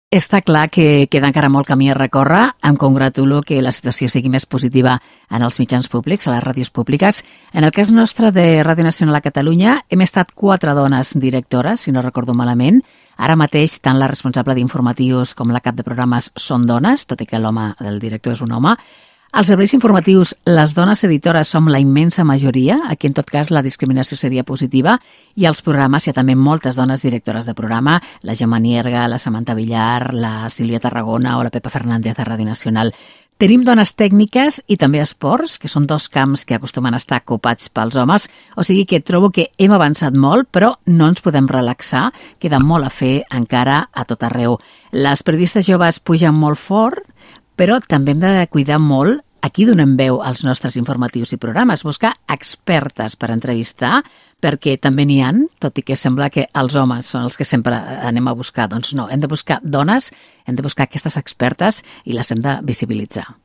Està clar que queda encara molt camí a recórrer. Em congratulo que la situació sigui més positiva en els mitjans públics, a les ràdios públiques. En el cas nostre de Ràdio Nacional a Catalunya hem estat 4 dones directores, si no recordo malament. Ara mateix tant la responsable d'informatius com la cap de programes són dones, tot i que l'home del director és un home. Als serveis informatius, les dones editores som la immensa majoria, aquí en tot cas la discriminació seria positiva, i als programes hi ha també moltes dones directores de programa, la Gemma Nierga, la Samantha Villar, la Sílvia Tarragona o la Pepa Fernández de Ràdio Nacional. Tenim dones tècniques i també esports, que són 2 camps que acostumen a estar ocupats pels homes, o sigui que trobo que hem avançat molt, però no ens podem relaxar, queda molt a fer encara a tot arreu. Les periodistes joves pugen molt fort, però també hem de cuidar molt a qui donem veu als nostres informatius i programes, buscar expertes per entrevistar, perquè també n'hi ha, tot i que sembla que els homes són els que sempre anem a buscar. Doncs no, hem de buscar dones, hem de buscar aquestes expertes i les hem de visibilitzar.